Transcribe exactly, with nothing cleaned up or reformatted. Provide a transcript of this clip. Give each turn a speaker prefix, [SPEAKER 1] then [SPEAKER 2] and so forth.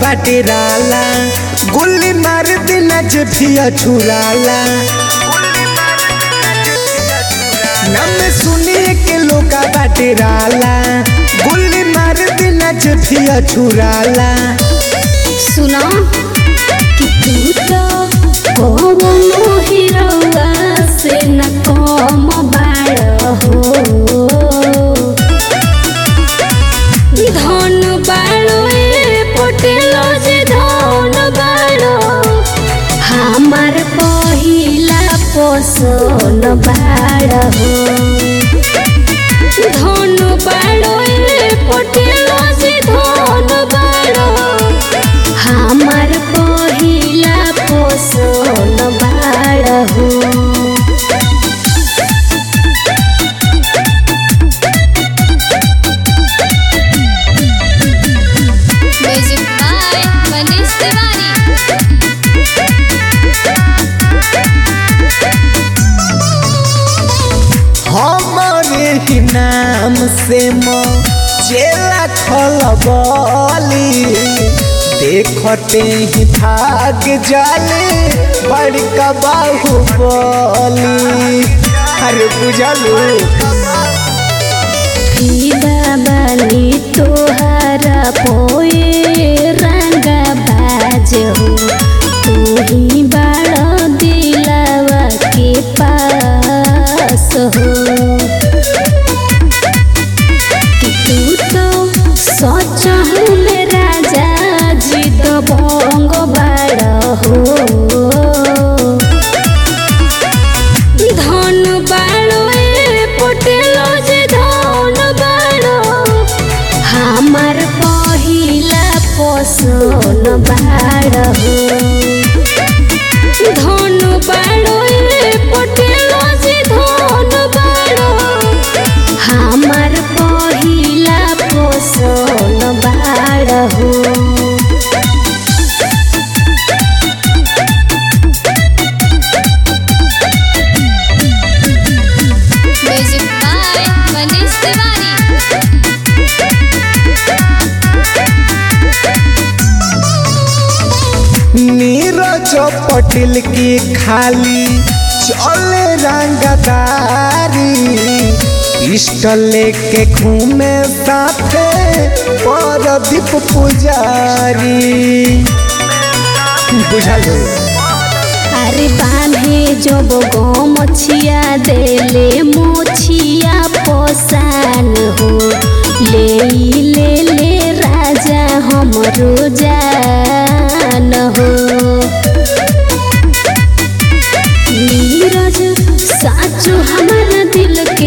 [SPEAKER 1] बाटे राला गोली मार देना जफिया छुराला नाम सुनिए के लोग बाटे राला गोली मार देना जफिया छुराला।
[SPEAKER 2] सुना कि तू तो कोनो हीरोवा से न कम बाड़ हो धन बाड़ो ए पटेलो जे धन बाड़ो हमार पहिला पोषण बाड़ हो धन बाड़ो ए पटेलो जे धन बाड़ो हमार पहिला पोषण बाड़ हो।
[SPEAKER 3] Music by Manish Tiwari.
[SPEAKER 1] हमारे ही नाम से मो चेला खलबली देखते ही भाग जाले बड़का बाहुबली। अरे बुझलू
[SPEAKER 2] बाबाली तोहरा पोए रंगा बाज हो तू ही बाड़ दिलावा के पास हो कि तू तो सच में राजा जी तो भंग बाड़ हो धन बाड़ो ए पटेलो जे धन बाड़ो हमार पहिला पोषण बाड़ हो धन बाड़ो ए पटेलो जे धन बाड़ो हमार पहिला पोषण बाड़ हो।
[SPEAKER 3] Music by Manish Tiwari.
[SPEAKER 1] नीरज पटेल की खाली चले रंगदारी पिस्टल लेके घूमे साथे परदीप पुजारी। बुझलो
[SPEAKER 2] अरे बांधे जब गो मछिया देले मोछिया पोसान हो ले ले ले राजा हमरो जान हो नीरज साचो हमारा दिल